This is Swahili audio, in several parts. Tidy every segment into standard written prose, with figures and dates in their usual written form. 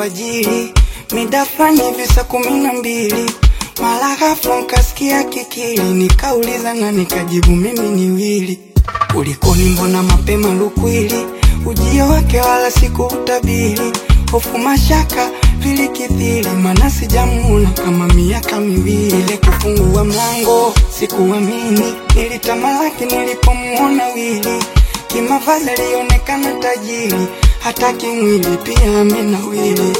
alfajiri, mida fulani hivi saa 12. Mara ghafla nikasikia kikili, nikauliza na nikajibu mimi ni Wili. Kulikoni mbona mapema lukwili, ujio wake wala sikuutabiri. Hofu mashaka vilikithiri, maana sijamuona kama miaka 2. Ile kufungua mlango sikuamini, nilitamalaki nilipomuona Wili. Kimavazi alionekana tajiri, hata kimwili pia amenawili.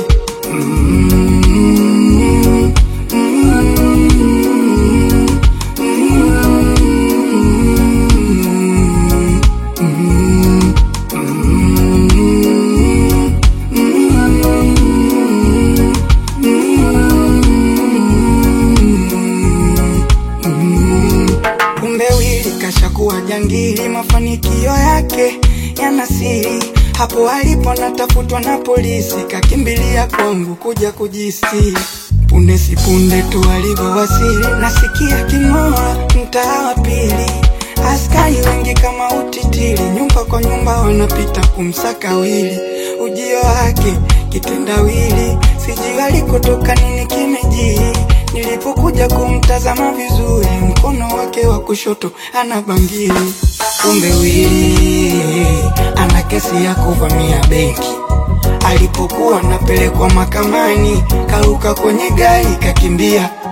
Kumbe Wili kashakuwa jangili, mafanikio yake yana siri. Hapo alipo natafutwa na polisi, kakimbilia kwangu kuja kujisiri. Punde si punde tu alivyowasili, nasikia king'oa mtaa wa pili. Askari wengi kama utitiri, nyumba kwa nyumba wanapita kumsaka Wili. Ujio wake kitendawili, sijui alikotoka nini kimejiri. Nilipokuja kumtazama vizuri, mkono wake wa kushoto ana bangili. Kumbe Wili ana kesi ya kuvamia benki. Alipokuwa napelekwa mahakamani, karuka kwenye gari kakimbia.